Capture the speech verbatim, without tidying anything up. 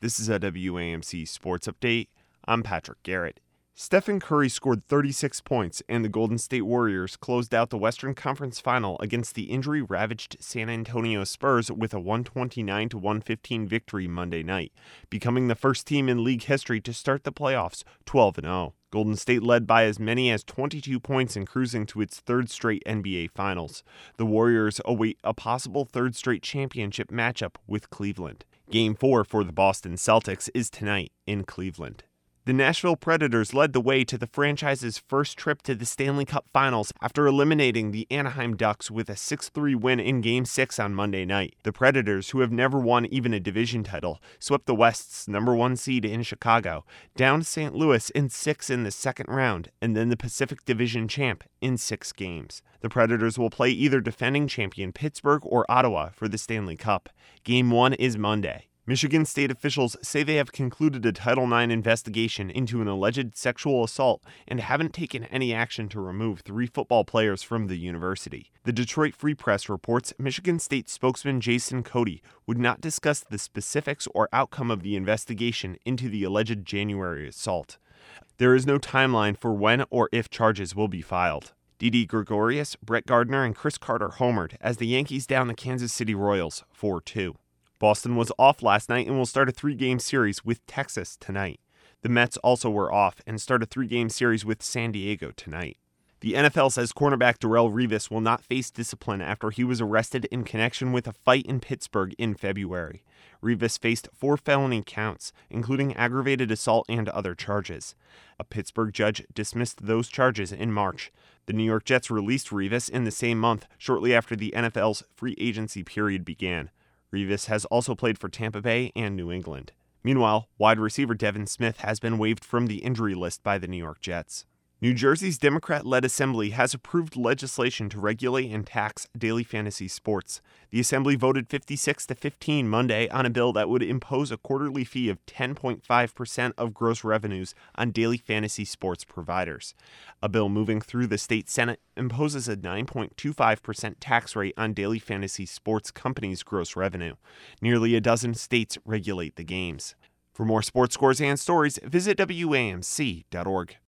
This is a W A M C Sports Update. I'm Patrick Garrett. Stephen Curry scored thirty-six points, and the Golden State Warriors closed out the Western Conference Final against the injury-ravaged San Antonio Spurs with a one twenty-nine to one fifteen victory Monday night, becoming the first team in league history to start the playoffs twelve and oh. Golden State led by as many as twenty-two points and cruising to its third straight N B A Finals. The Warriors await a possible third straight championship matchup with Cleveland. Game four for the Boston Celtics is tonight in Cleveland. The Nashville Predators led the way to the franchise's first trip to the Stanley Cup Finals after eliminating the Anaheim Ducks with a six three win in Game six on Monday night. The Predators, who have never won even a division title, swept the West's number one seed in Chicago, down to Saint Louis in six in the second round, and then the Pacific Division champ in six games. The Predators will play either defending champion Pittsburgh or Ottawa for the Stanley Cup. Game one is Monday. Michigan state officials say they have concluded a Title nine investigation into an alleged sexual assault and haven't taken any action to remove three football players from the university. The Detroit Free Press reports Michigan State spokesman Jason Cody would not discuss the specifics or outcome of the investigation into the alleged January assault. There is no timeline for when or if charges will be filed. Didi Gregorius, Brett Gardner, and Chris Carter homered as the Yankees down the Kansas City Royals four two. Boston was off last night and will start a three-game series with Texas tonight. The Mets also were off and start a three-game series with San Diego tonight. The N F L says cornerback Darrelle Revis will not face discipline after he was arrested in connection with a fight in Pittsburgh in February. Revis faced four felony counts, including aggravated assault and other charges. A Pittsburgh judge dismissed those charges in March. The New York Jets released Revis in the same month, shortly after the N F L's free agency period began. Revis has also played for Tampa Bay and New England. Meanwhile, wide receiver Devin Smith has been waived from the injury list by the New York Jets. New Jersey's Democrat-led Assembly has approved legislation to regulate and tax daily fantasy sports. The Assembly voted fifty-six to fifteen Monday on a bill that would impose a quarterly fee of ten point five percent of gross revenues on daily fantasy sports providers. A bill moving through the state Senate imposes a nine point two five percent tax rate on daily fantasy sports companies' gross revenue. Nearly a dozen states regulate the games. For more sports scores and stories, visit W A M C dot org.